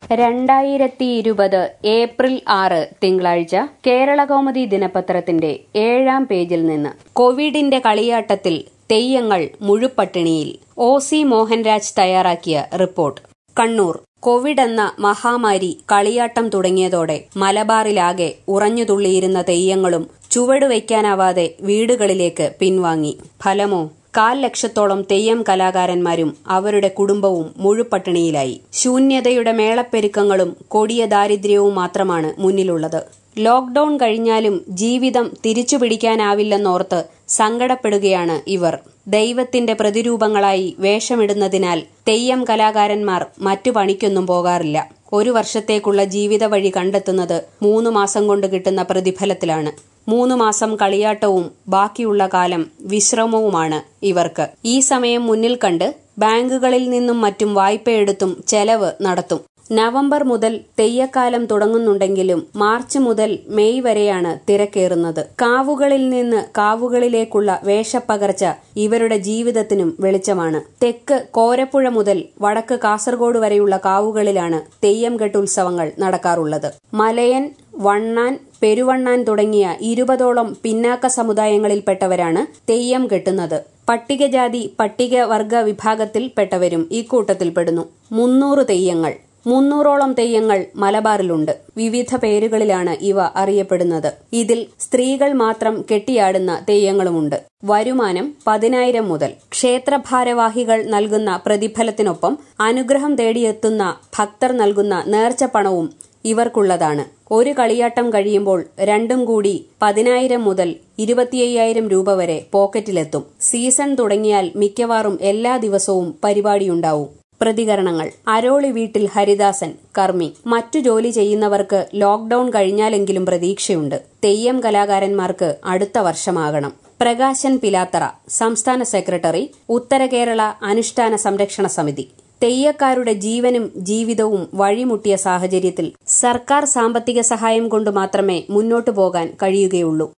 2020 April 6 തിങ്കളാഴ്ച കേരളകൗമുദി ദിനപത്രത്തിന്റെ 7-ാം പേജിൽ നിന്ന് കോവിഡിന്റെ കളിയാട്ടത്തിൽ തെയ്യങ്ങൾ മുഴുപട്ടിണിയിൽ. OC മോഹൻരാജ് തയ്യാറാക്കിയ റിപ്പോർട്ട്. കണ്ണൂർ. കോവിഡ് എന്ന മഹാമാരി കളിയാട്ടം തുടങ്ങിയതോടെ മലബാറിലാകെ ഉറഞ്ഞുതുള്ളിയിരുന്ന തെയ്യങ്ങളും ചുവടുവയ്ക്കാനാവാതെ വീടുകളിലേക്ക് പിൻവാങ്ങി. ഫലമോ? 1/4 ലക്ഷത്തോളം തെയ്യം കലാകാരന്മാരും അവരുടെ കുടുംബവും മുഴുപട്ടിണിയിലായി. ശൂന്യതയുടെ മേളപ്പെരുക്കങ്ങളും കൊടിയ ദാരിദ്ര്യവും മാത്രമാണ് മുന്നിലുള്ളത്. ലോക്ഡൌൺ കഴിഞ്ഞാലും ജീവിതം തിരിച്ചുപിടിക്കാനാവില്ലെന്നോർത്ത് സങ്കടപ്പെടുകയാണ് ഇവർ. ദൈവത്തിന്റെ പ്രതിരൂപങ്ങളായി വേഷമിടുന്നതിനാൽ തെയ്യം കലാകാരന്മാർ മറ്റു പണിക്കൊന്നും പോകാറില്ല. 1 വർഷത്തേക്കുള്ള ജീവിത വഴി കണ്ടെത്തുന്നത് 3 മാസം കൊണ്ട് കിട്ടുന്ന പ്രതിഫലത്തിലാണ്. 3 മാസം കളിയാട്ടവും ബാക്കിയുള്ള കാലം വിശ്രമവുമാണ് ഇവർക്ക്. ഈ സമയം മുന്നിൽ കണ്ട് ബാങ്കുകളിൽ നിന്നും മറ്റും വായ്പയെടുത്തും ചെലവ് നടത്തും. നവംബർ മുതൽ തെയ്യക്കാലം തുടങ്ങുന്നുണ്ടെങ്കിലും മാർച്ച് മുതൽ മെയ് വരെയാണ് തിരക്കേറുന്നത്. കാവുകളിൽ നിന്ന് കാവുകളിലേക്കുള്ള വേഷപ്പകർച്ച ഇവരുടെ ജീവിതത്തിനും വെളിച്ചമാണ്. തെക്ക് കോരപ്പുഴ മുതൽ വടക്ക് കാസർഗോഡ് വരെയുള്ള കാവുകളിലാണ് തെയ്യം കെട്ടുത്സവങ്ങൾ നടക്കാറുള്ളത്. മലയൻ, വണ്ണാൻ, പെരുവണ്ണാൻ തുടങ്ങിയ 20ഓളം പിന്നാക്ക സമുദായങ്ങളിൽപ്പെട്ടവരാണ് തെയ്യം കെട്ടുന്നത്. പട്ടികജാതി പട്ടികവർഗ വിഭാഗത്തിൽപ്പെട്ടവരും ഇക്കൂട്ടത്തിൽപ്പെടുന്നു. 300 തെയ്യങ്ങൾ. 300ഓളം തെയ്യങ്ങൾ മലബാറിലുണ്ട്. വിവിധ പേരുകളിലാണ് ഇവ അറിയപ്പെടുന്നത്. ഇതിൽ സ്ത്രീകൾ മാത്രം കെട്ടിയാടുന്ന തെയ്യങ്ങളുമുണ്ട്. വരുമാനം 10,000 മുതൽ. ക്ഷേത്രഭാരവാഹികൾ നൽകുന്ന പ്രതിഫലത്തിനൊപ്പം അനുഗ്രഹം തേടിയെത്തുന്ന ഭക്തർ നൽകുന്ന നേർച്ചപ്പണവും ഇവർക്കുള്ളതാണ്. ഒരു കളിയാട്ടം കഴിയുമ്പോൾ രണ്ടും കൂടി 10,000 മുതൽ 25,000 രൂപ വരെ പോക്കറ്റിലെത്തും. സീസൺ തുടങ്ങിയാൽ മിക്കവാറും എല്ലാ ദിവസവും പരിപാടിയുണ്ടാവും. പ്രതികരണങ്ങൾ. അരോളി വീട്ടിൽ ഹരിദാസൻ, കർമ്മി. മറ്റു ജോലി ചെയ്യുന്നവർക്ക് ലോക്ഡൌൺ കഴിഞ്ഞാലെങ്കിലും പ്രതീക്ഷയുണ്ട്. തെയ്യം കലാകാരന്മാർക്ക് അടുത്ത വർഷമാകണം. പ്രകാശൻ പിലാത്തറ, സംസ്ഥാന സെക്രട്ടറി, ഉത്തര കേരള അനുഷ്ഠാന സംരക്ഷണ സമിതി. തെയ്യക്കാരുടെ ജീവനും ജീവിതവും വഴിമുട്ടിയ സാഹചര്യത്തിൽ സർക്കാർ സാമ്പത്തിക സഹായം കൊണ്ട് മാത്രമേ മുന്നോട്ടു പോകാൻ കഴിയുകയുള്ളൂ.